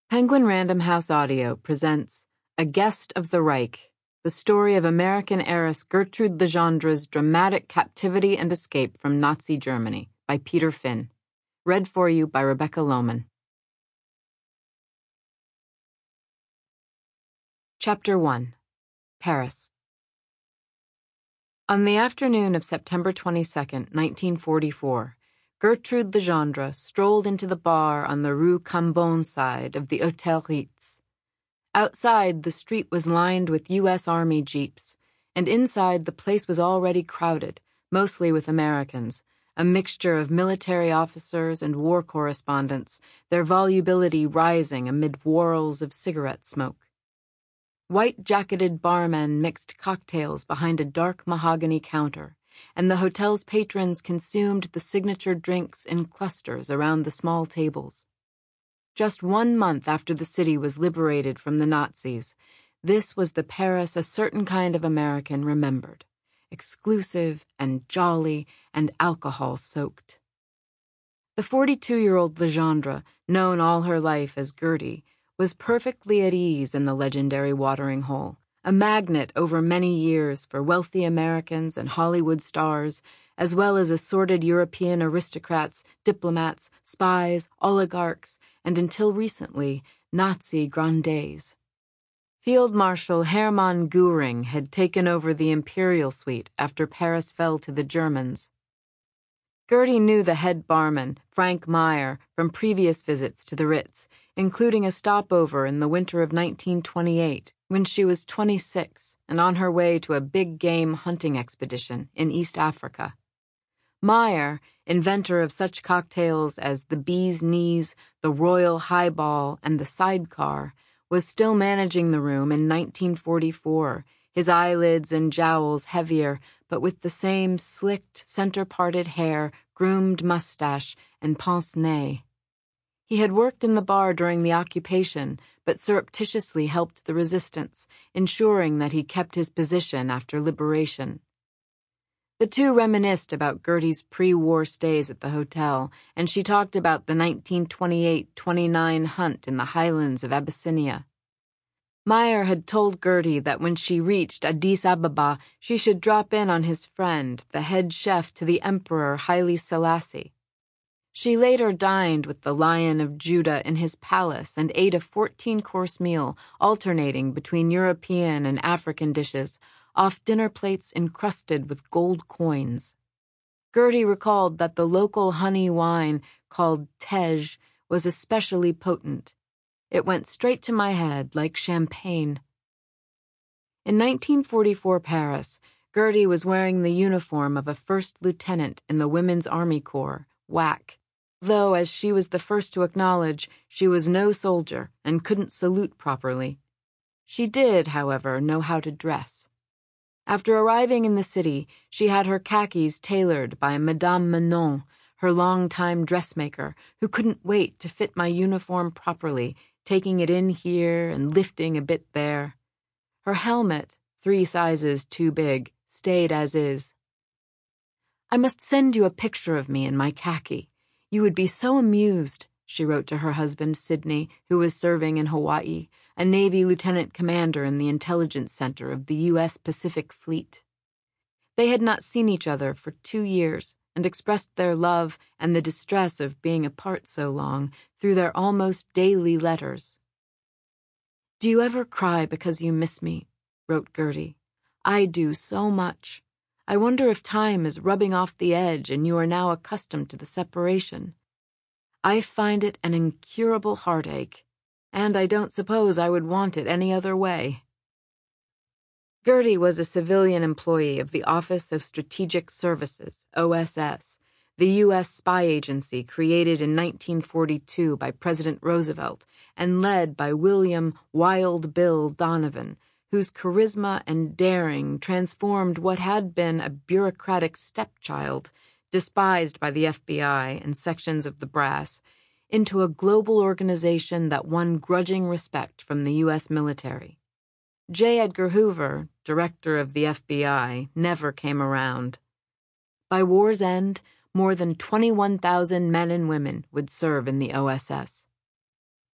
Penguin Random House Audio presents A Guest of the Reich, the story of American heiress Gertrude Legendre's dramatic captivity and escape from Nazi Germany by Peter Finn. Read for you by Rebecca Lohman. Chapter 1. Paris. On the afternoon of September 22, 1944, Gertrude Legendre strolled into the bar on the Rue Cambon side of the Hotel Ritz. Outside, the street was lined with U.S. Army jeeps, and inside the place was already crowded, mostly with Americans, a mixture of military officers and war correspondents, their volubility rising amid whorls of cigarette smoke. White-jacketed barmen mixed cocktails behind a dark mahogany counter, and the hotel's patrons consumed the signature drinks in clusters around the small tables. Just 1 month after the city was liberated from the Nazis, this was the Paris a certain kind of American remembered, exclusive and jolly and alcohol-soaked. The 42-year-old Legendre, known all her life as Gertie, was perfectly at ease in the legendary watering hole, a magnet over many years for wealthy Americans and Hollywood stars, as well as assorted European aristocrats, diplomats, spies, oligarchs, and until recently, Nazi grandees. Field Marshal Hermann Göring had taken over the Imperial Suite after Paris fell to the Germans. Gertie knew the head barman, Frank Meyer, from previous visits to the Ritz, including a stopover in the winter of 1928, when she was 26 and on her way to a big game hunting expedition in East Africa. Meyer, inventor of such cocktails as the Bee's Knees, the Royal Highball, and the Sidecar, was still managing the room in 1944, his eyelids and jowls heavier, but with the same slicked, center-parted hair, groomed mustache, and pince-nez. He had worked in the bar during the occupation, but surreptitiously helped the resistance, ensuring that he kept his position after liberation. The two reminisced about Gertie's pre-war stays at the hotel, and she talked about the 1928-29 hunt in the highlands of Abyssinia. Meyer had told Gertie that when she reached Addis Ababa, she should drop in on his friend, the head chef to the Emperor Haile Selassie. She later dined with the Lion of Judah in his palace and ate a 14-course meal, alternating between European and African dishes, off dinner plates encrusted with gold coins. Gertie recalled that the local honey wine, called Tej, was especially potent. It went straight to my head like champagne. In 1944 Paris, Gertie was wearing the uniform of a first lieutenant in the Women's Army Corps, WAC, though, as she was the first to acknowledge, she was no soldier and couldn't salute properly. She did, however, know how to dress. After arriving in the city, she had her khakis tailored by Madame Manon, her longtime dressmaker, who couldn't wait to fit my uniform properly, taking it in here and lifting a bit there. Her helmet, 3 sizes too big, stayed as is. "I must send you a picture of me in my khaki. You would be so amused," she wrote to her husband, Sidney, who was serving in Hawaii, a Navy lieutenant commander in the intelligence center of the U.S. Pacific Fleet. They had not seen each other for 2 years and expressed their love and the distress of being apart so long through their almost daily letters. "Do you ever cry because you miss me?" wrote Gertie. "I do so much. I wonder if time is rubbing off the edge and you are now accustomed to the separation. I find it an incurable heartache, and I don't suppose I would want it any other way." Gertie was a civilian employee of the Office of Strategic Services, OSS, the U.S. spy agency created in 1942 by President Roosevelt and led by William Wild Bill Donovan, whose charisma and daring transformed what had been a bureaucratic stepchild, despised by the FBI and sections of the brass, into a global organization that won grudging respect from the U.S. military. J. Edgar Hoover, director of the FBI, never came around. By war's end, more than 21,000 men and women would serve in the OSS.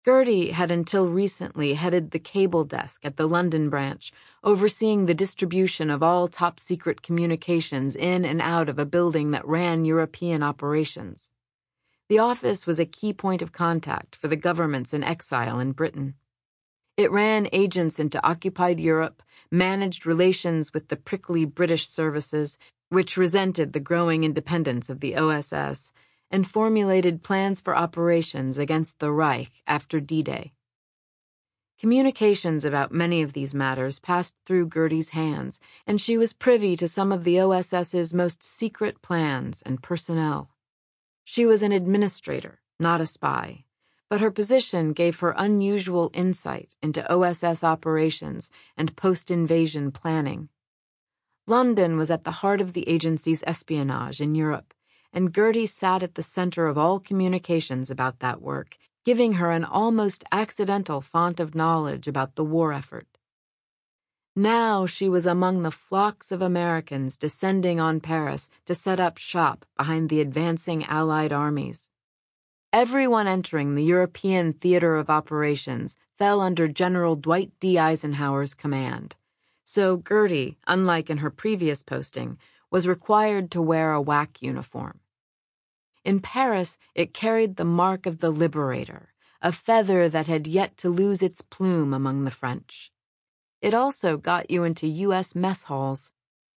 Gertie had until recently headed the cable desk at the London branch, overseeing the distribution of all top-secret communications in and out of a building that ran European operations. The office was a key point of contact for the governments in exile in Britain. It ran agents into occupied Europe, managed relations with the prickly British services, which resented the growing independence of the OSS, and formulated plans for operations against the Reich after D-Day. Communications about many of these matters passed through Gertie's hands, and she was privy to some of the OSS's most secret plans and personnel. She was an administrator, not a spy, but her position gave her unusual insight into OSS operations and post-invasion planning. London was at the heart of the agency's espionage in Europe, and Gertie sat at the center of all communications about that work, giving her an almost accidental font of knowledge about the war effort. Now she was among the flocks of Americans descending on Paris to set up shop behind the advancing Allied armies. Everyone entering the European theater of operations fell under General Dwight D. Eisenhower's command, so Gertie, unlike in her previous posting, was required to wear a WAC uniform. In Paris, it carried the mark of the Liberator, a feather that had yet to lose its plume among the French. It also got you into U.S. mess halls.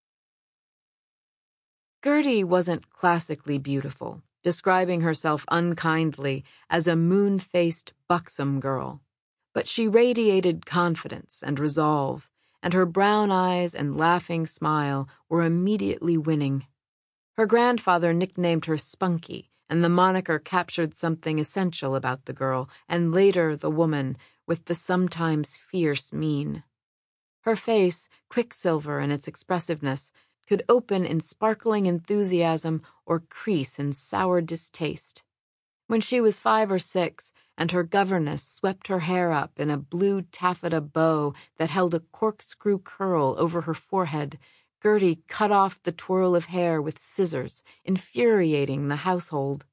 Gertie wasn't classically beautiful, describing herself unkindly as a moon-faced, buxom girl, but she radiated confidence and resolve, and her brown eyes and laughing smile were immediately winning. Her grandfather nicknamed her Spunky, and the moniker captured something essential about the girl, and later the woman, with the sometimes fierce mien. Her face, quicksilver in its expressiveness, could open in sparkling enthusiasm or crease in sour distaste. When she was 5 or 6, and her governess swept her hair up in a blue taffeta bow that held a corkscrew curl over her forehead, Gertie cut off the twirl of hair with scissors, infuriating the household.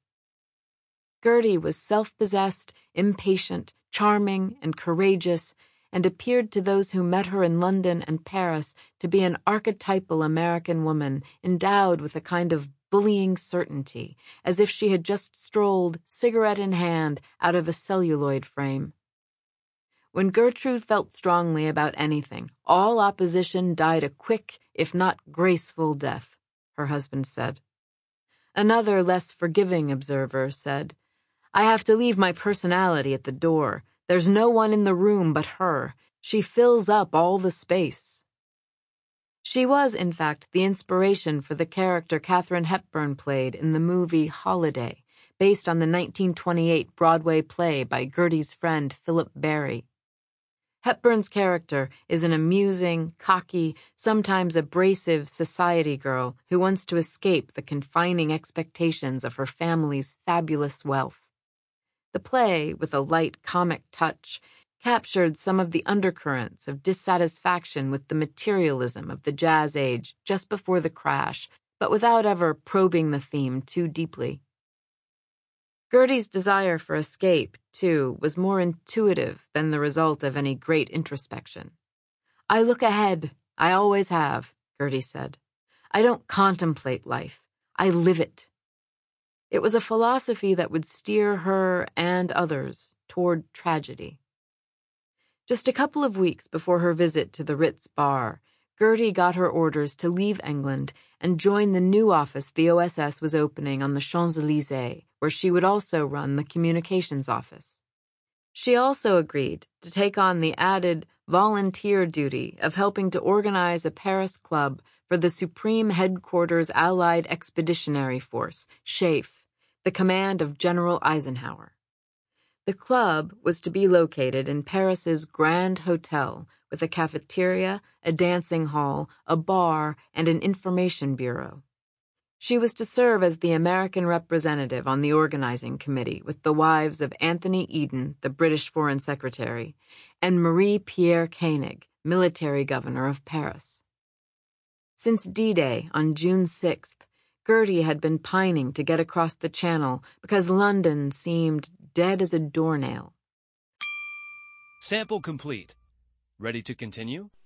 Gertie was self-possessed, impatient, charming, and courageous, and appeared to those who met her in London and Paris to be an archetypal American woman endowed with a kind of bullying certainty, as if she had just strolled, cigarette in hand, out of a celluloid frame. When Gertrude felt strongly about anything, all opposition died a quick, if not graceful death, her husband said. Another, less forgiving observer said, "I have to leave my personality at the door. There's no one in the room but her. She fills up all the space." She was, in fact, the inspiration for the character Katharine Hepburn played in the movie Holiday, based on the 1928 Broadway play by Gertie's friend Philip Barry. Hepburn's character is an amusing, cocky, sometimes abrasive society girl who wants to escape the confining expectations of her family's fabulous wealth. The play, with a light comic touch, captured some of the undercurrents of dissatisfaction with the materialism of the Jazz Age just before the crash, but without ever probing the theme too deeply. Gertie's desire for escape, too, was more intuitive than the result of any great introspection. "I look ahead. I always have," Gertie said. "I don't contemplate life. I live it." It was a philosophy that would steer her and others toward tragedy. Just a couple of weeks before her visit to the Ritz bar, Gertie got her orders to leave England and join the new office the OSS was opening on the Champs-Élysées, where she would also run the communications office. She also agreed to take on the added volunteer duty of helping to organize a Paris club for the Supreme Headquarters Allied Expeditionary Force, SHAEF, the command of General Eisenhower. The club was to be located in Paris's Grand Hotel, with a cafeteria, a dancing hall, a bar, and an information bureau. She was to serve as the American representative on the organizing committee with the wives of Anthony Eden, the British Foreign Secretary, and Marie-Pierre Koenig, military governor of Paris. Since D-Day on June 6th, Gertie had been pining to get across the Channel because London seemed dead as a doornail. Sample complete. Ready to continue?